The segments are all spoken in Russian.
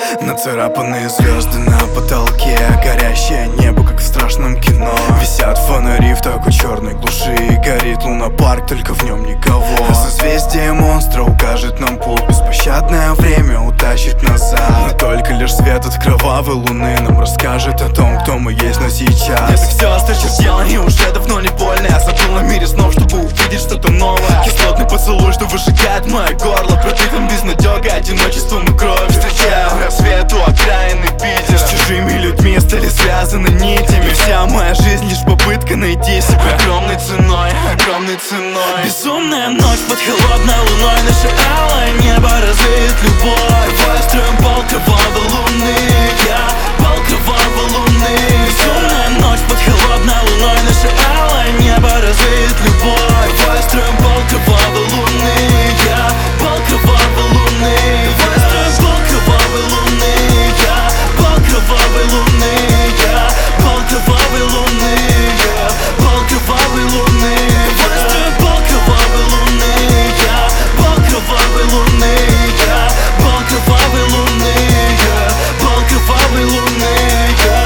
Нацарапанные звезды на потолке, горящее небо, как в страшном кино. Висят фонари в такой черной глуши, горит лунопарк, только в нем никого. Созвездие монстра укажет нам путь, беспощадное время утащит назад. Но только лишь свет от кровавой луны нам расскажет о том, кто мы есть, но сейчас мне так все осточертело и уже давно не больно. Я забыл о мире снов, чтобы увидеть что-то новое. Кислотный поцелуй, что выжигает мое горло, пробитым безнадегой, одиночеством и кровью. Встречаю рассвет у окраины Питера. С чужими людьми стали связаны нитями. Вся моя жизнь лишь попытка найти себя огромной ценой, огромной ценой. Безумная ночь под холодной луной, наше алое небо развеет любовь. Давай строим пол кровавой луны, я пол кровавой луны. Безумная ночь под холодной луной, наше алое небо развеет любовь. Давай строим пол кровавой луны, я пол кровавой луны. Давай строим пол кровавой луны, я пол кровавой луны, я пол кровавой луны, я пол кровавой луны. Давай строим пол кровавой луны, я пол кровавой луны, я пол кровавой луны, я пол кровавой луны, я.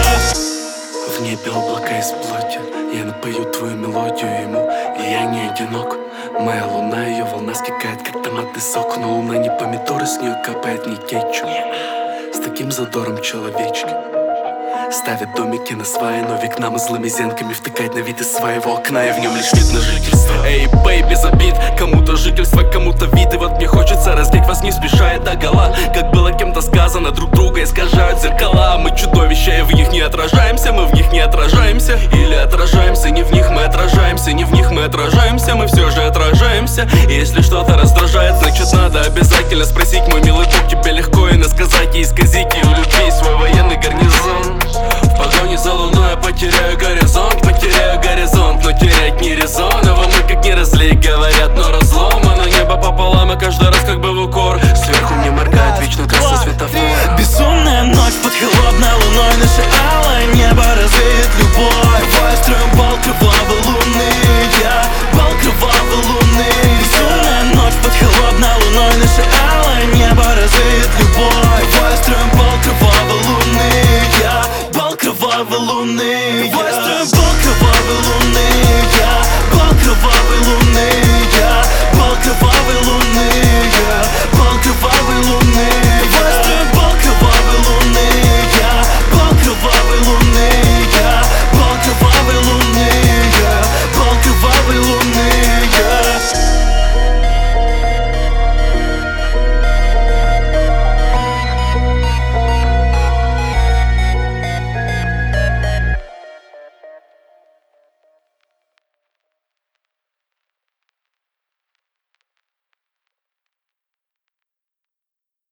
В небе облака из плоти, я напою твою мелодию ему, и я не одинок. Моя луна, ее волна скикает, как томатный сок. Но луна не помидоры, с нее капает не кетчуп. С таким задором человечки ставят домики на сваи, но векнам и злыми зенками втыкает на вид из своего окна, и в нем лишь видно жительство. Эй, бэй, без обид, кому-то жительство, кому-то вид. И вот мне хочется раздеть вас не спеша и догола. Как было кем-то сказано, друг друга искажают зеркала. Мы чудовища, и в них не отражаемся, мы в них не отражаемся. Или отражаемся, не в них мы отражаемся, не в них мы отражаемся, мы все же отражаемся. И если что-то раздражает, значит надо обязательно спросить: мой милый друг, тебе легко и насказать, и исказить и у любви свой военный гарнизон. В погоне за луной я потеряю горизонт, но терять не резоново. Мы как не разлей, говорят, но разломано небо пополам, и каждый раз как бы в укор. Сверху мне моргает вечно красный светофор. Безумная ночь под холодной луной, наше алое небо развеет любовь. Давай строим пол кровавой луны, я пол кровавой луны. Безумная ночь под холодной луной, наше алое